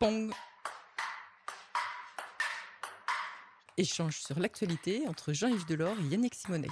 Pong. Échange sur l'actualité entre Jean-Yves Delors et Yannick Simonet.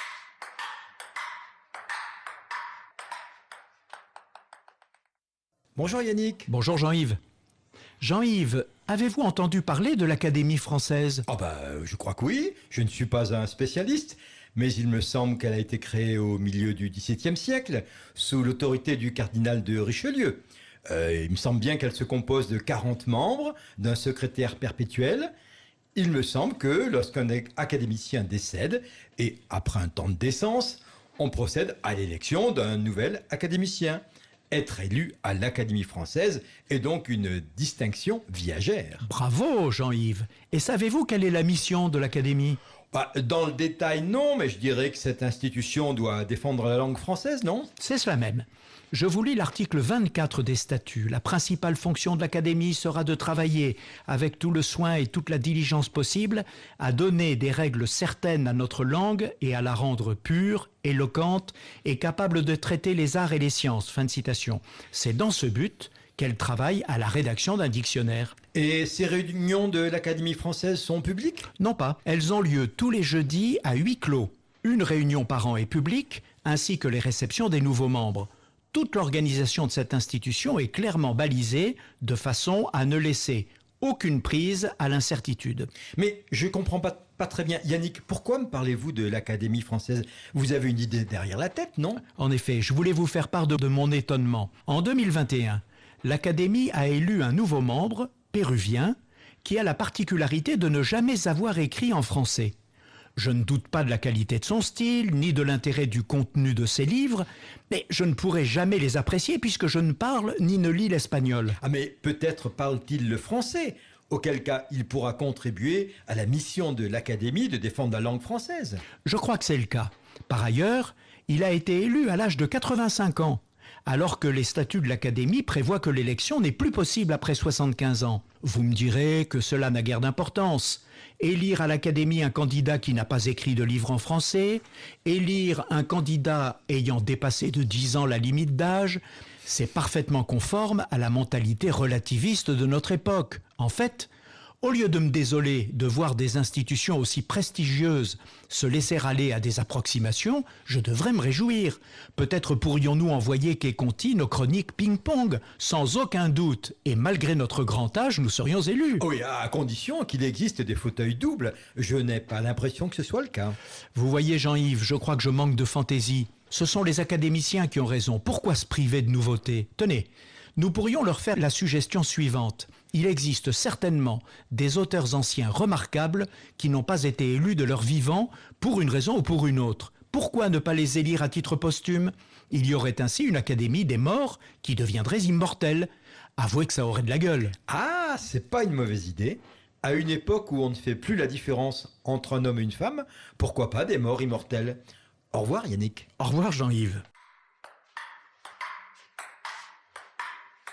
Bonjour Yannick. Bonjour Jean-Yves. Jean-Yves, avez-vous entendu parler de l'Académie française ? Je crois que oui. Je ne suis pas un spécialiste, mais il me semble qu'elle a été créée au milieu du XVIIe siècle, sous l'autorité du cardinal de Richelieu. Il me semble bien qu'elle se compose de 40 membres, d'un secrétaire perpétuel. Il me semble que lorsqu'un académicien décède, et après un temps de décence, on procède à l'élection d'un nouvel académicien. Être élu à l'Académie française est donc une distinction viagère. Bravo Jean-Yves. Et savez-vous quelle est la mission de l'Académie ? Dans le détail, non, mais je dirais que cette institution doit défendre la langue française, non ? C'est cela même. Je vous lis l'article 24 des statuts. La principale fonction de l'Académie sera de travailler avec tout le soin et toute la diligence possible à donner des règles certaines à notre langue et à la rendre pure, éloquente et capable de traiter les arts et les sciences. Fin de citation. C'est dans ce but qu'elle travaille à la rédaction d'un dictionnaire. Et ces réunions de l'Académie française sont publiques ? Non pas. Elles ont lieu tous les jeudis à huis clos. Une réunion par an est publique, ainsi que les réceptions des nouveaux membres. Toute l'organisation de cette institution est clairement balisée de façon à ne laisser aucune prise à l'incertitude. Mais je comprends pas très bien. Yannick, pourquoi me parlez-vous de l'Académie française ? Vous avez une idée derrière la tête, non ? En effet, je voulais vous faire part de mon étonnement. En 2021, l'Académie a élu un nouveau membre, péruvien, qui a la particularité de ne jamais avoir écrit en français. Je ne doute pas de la qualité de son style, ni de l'intérêt du contenu de ses livres, mais je ne pourrai jamais les apprécier puisque je ne parle ni ne lis l'espagnol. Mais peut-être parle-t-il le français, auquel cas il pourra contribuer à la mission de l'Académie de défendre la langue française. Je crois que c'est le cas. Par ailleurs, il a été élu à l'âge de 85 ans, alors que les statuts de l'Académie prévoient que l'élection n'est plus possible après 75 ans. Vous me direz que cela n'a guère d'importance. Élire à l'Académie un candidat qui n'a pas écrit de livre en français, élire un candidat ayant dépassé de 10 ans la limite d'âge, c'est parfaitement conforme à la mentalité relativiste de notre époque. En fait, au lieu de me désoler de voir des institutions aussi prestigieuses se laisser aller à des approximations, je devrais me réjouir. Peut-être pourrions-nous envoyer qu'est Conti nos chroniques ping-pong. Sans aucun doute, et malgré notre grand âge, nous serions élus. Oui, à condition qu'il existe des fauteuils doubles. Je n'ai pas l'impression que ce soit le cas. Vous voyez Jean-Yves, je crois que je manque de fantaisie. Ce sont les académiciens qui ont raison. Pourquoi se priver de nouveautés ? Tenez, nous pourrions leur faire la suggestion suivante. Il existe certainement des auteurs anciens remarquables qui n'ont pas été élus de leur vivant pour une raison ou pour une autre. Pourquoi ne pas les élire à titre posthume ? Il y aurait ainsi une académie des morts qui deviendrait immortelle. Avouez que ça aurait de la gueule. C'est pas une mauvaise idée. À une époque où on ne fait plus la différence entre un homme et une femme, pourquoi pas des morts immortels ? Au revoir Yannick. Au revoir Jean-Yves.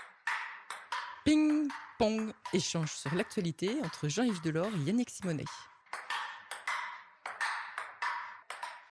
Ping Pong. Échange sur l'actualité entre Jean-Yves Delors et Yannick Simonet.